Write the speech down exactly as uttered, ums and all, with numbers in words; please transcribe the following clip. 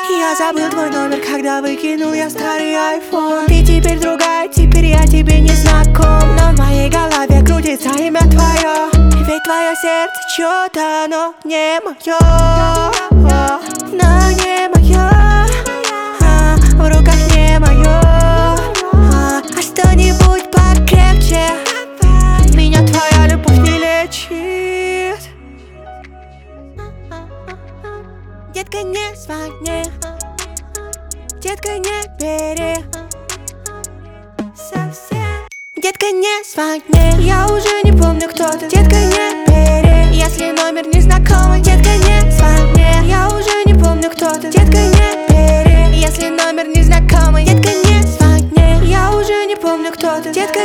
Я забыл твой номер, когда выкинул я старый айфон. Ты теперь другая, теперь я тебе не знаком. Но в моей голове крутится имя твое. Ведь твое сердце чьё-то, но не мое. Но не мое, а, в руках не мое. А, а что-нибудь покрепче. Меня твоя любовь не лечит. Детка, не звони, детка, не бери совсем. Детка, не звони, я уже не помню, кто ты. Детка, не бери, если номер незнакомый. Детка, не звони, я уже не помню, кто ты. Детка, не бери, если номер незнакомый. Детка, не звони, я уже не помню, кто ты. Детка,